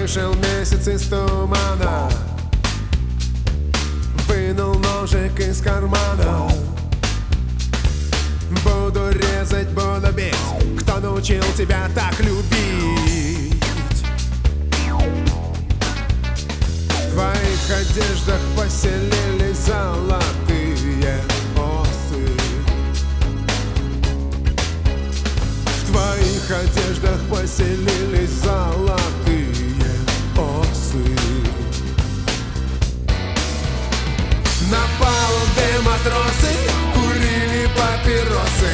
Вышел месяц из тумана, вынул ножик из кармана. Буду резать, буду бить. Кто научил тебя так любить? В твоих одеждах поселились золотые осы. В твоих одеждах поселились золотые осы. На палубе матросы курили папиросы.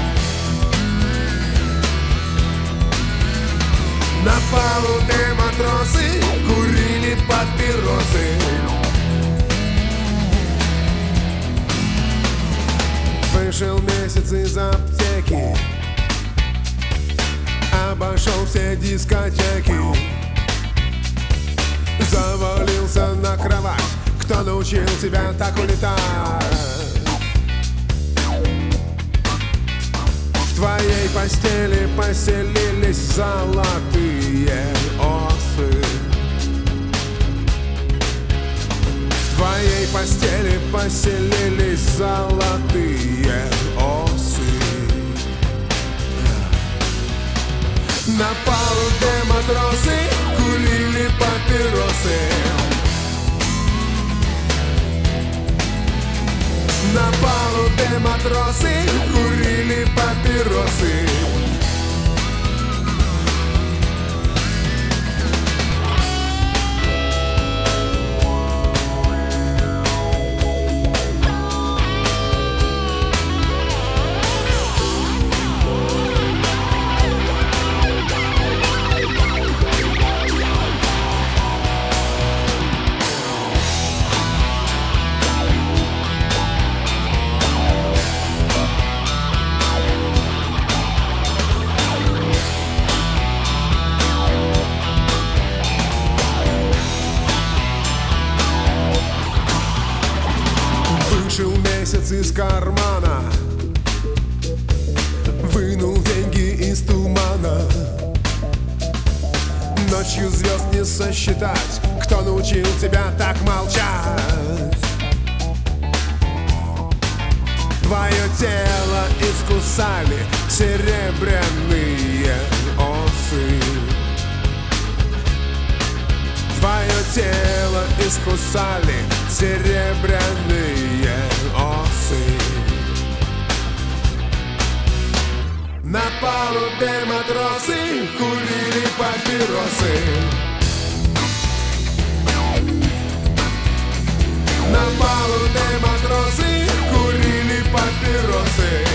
На палубе матросы курили папиросы. Вышел месяц из аптеки, обошел все дискотеки, завалился на кровать. Кто научил тебя так улетать? В твоей постели поселились золотые осы. В твоей постели поселились золотые осы. На палубе матросы курили папиросы. На палубе матросы курили папиросы. Вышел месяц из кармана, вынул деньги из тумана. Ночью звезд не сосчитать. Кто научил тебя так молчать? Твое тело искусали серебряные осы. Твое тело искусали серебряные осы. На палубе матросы курили папиросы. На палубе матросы курили папиросы.